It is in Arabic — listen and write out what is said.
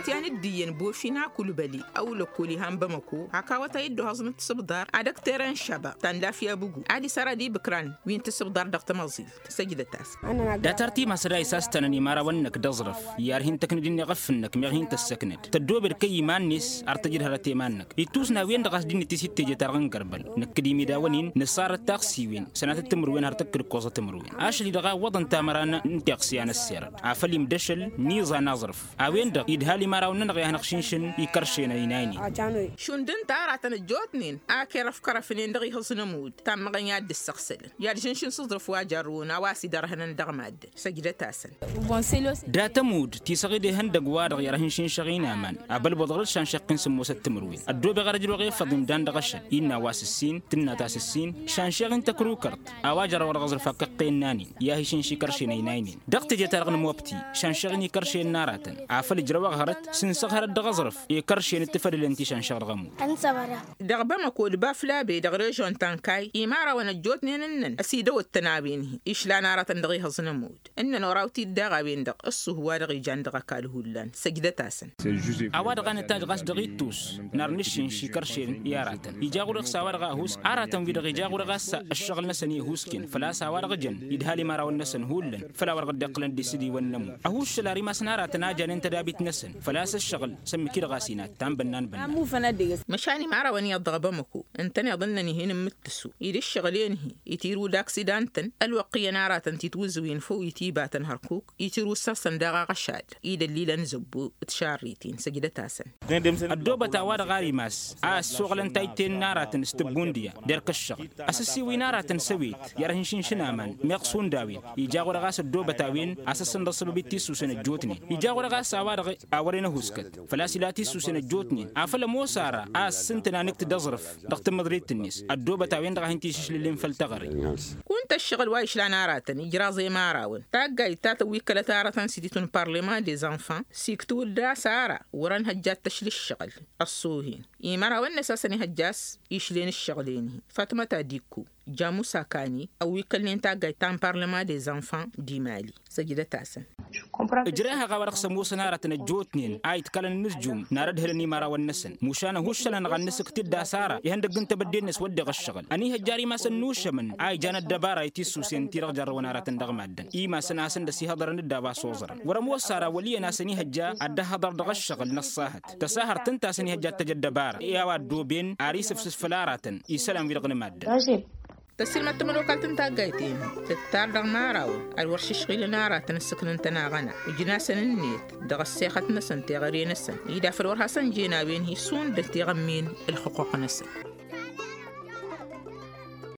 يعني الدين بوفينا كل بلي أو لكولي هم بمكو هكاوتا يدو هزم تصبدار عدك تيران شبا تندا فيها بوغو عادي سارة دي بكران وين تصبدار دغت مزيل سجدة تاس دا ترتي مسرا اساس تنني مارا ونك دزرف يارهن تكندين غفنك ميرهن تسكنت تدوبر كي مانيس ارتجد هرتي مانك يتوسنا وين دغاس دين تيسي تيجي ترغن قربل نكدي ميداونين نصار التاقسي وين سنه التمر وين هرتك القوزه تمر وين اشلي دغا وطن تامران نتقسي انا السير عفلي مدشل نيزا نظرف اوين دغ يدهالي مارا ونغي هنخشينشن يكرشينا ينايني شون دن تاراتن الجوتنين اكر افكار فين دغي حسنمود تام غنياد السقسل يا جنشن صدرف واجرون واسي درهن دغماد سجده تاسن دا تمود تيسغي هندق وادغ يرهن شين شغينا مان ابل بضغل شان شقين سموس التمروين الدوب غرج رغي فضم دان دغش إنا واس السين تنا تاس السين شان شغين تكرو كرت اواجر ورغزر فكقين ناني يا هشين شكرشين يناينين دقت جترغن موبتي شان شغين يكرشين ناراتن عفل جروا غرت سنسغر دغزرف يكرشين التفل انتي شان شغرغمو انصبره دغبا مكول بافلا بي دغريجون تانكاي يمارا ونجوت نينن اسيدو التنابين ايش لا ناراتن دغي حزنمود ان نوراوتي دغابين دق السو هو دغي جان دغ كالهولان سجده تاسن اواد غان تاج غاس دغيتوس نارنشين شكرشين ياراتن يجاغور ساوار غاهوس اراتن في دغي جاغور غاس الشغل نسني هوسكين فلا ساوار غجن يدهالي مارا ونسن هولن فلا ورغ دقلن دي سدي ونمو اهوش لاري ما سناراتن اجن انت دابيت نسن فلاس الشغل سمي كده غاسينات تام بنان بنان مو فندق مشاني مارا وني دغبمكو انتني اظنني هنا متسو يدي الشغلين هي يتيرو داكسيدانتن الوقيه ناراتن تتوزوين فو يتيباتن هركوك يتيرو ساسن دغا غشاد يدليلن زبو تشاريتين سجده تاسن الدوبة تاوار غاري ماس سوغلن تايتين ناراتن استبونديا ديرك الشغل اساسي ويناراتن سويت يرهنشين شنامان ميقصون داوين يجاغور غاس الدوبة تاوين اساسن دصب بيتيسو سن جوتني يجاغور غاس اوار اورينا هوسكت فلاسيلاتي سوسن جوتني افل موسارا سنتنا نكت دزرف دقت مدريت الناس الدوبة تاوين دغا هنتي شللين فلتغري كنت الشغل وايش لا ناراتن يجرا زي ما راون تاغاي تاتا ويكلا تاراتن سيتون بارلمان دي زانفان سيكتو دا سارا وران هجات تشلي الشغل الصوهين يمرا ونساسني هجاس يشلين الشغلين فاطمه تاديكو جامو ساكاني او يكلين تاغاي تام بارلمان دي زانفان دي مالي سجده تاسن اجراها غورق سموس نارتن جوتنين ايت كلن نسجوم نارد هلني مارا ونسن موشانا هوشلن غنسك تدا سارا يهندق انت بدينس ودغ الشغل اني هجاري ما سنوش من اي جان الدبارة يتيسو سنتي رجر ونارتن دغمادن اي ما سناسن دسي هضر ندابا صوزرا ورمو سارا ولي ناسني هجا ادا هضر دغ الشغل نصاحت تساهر تنتا سني هجا تجدبار يا وادوبين اريس فلاراتن يسلم في دغنمادن تسلم التمر وكالت انتا قايتين تتار دغ ماراو الورش شغيل نارا تنسكن انتنا غانا وجناسن النيت دغ السيخة نسن تغري نسن يدافر ورها سن جينا بين هي سون دلتي غمين الحقوق نسن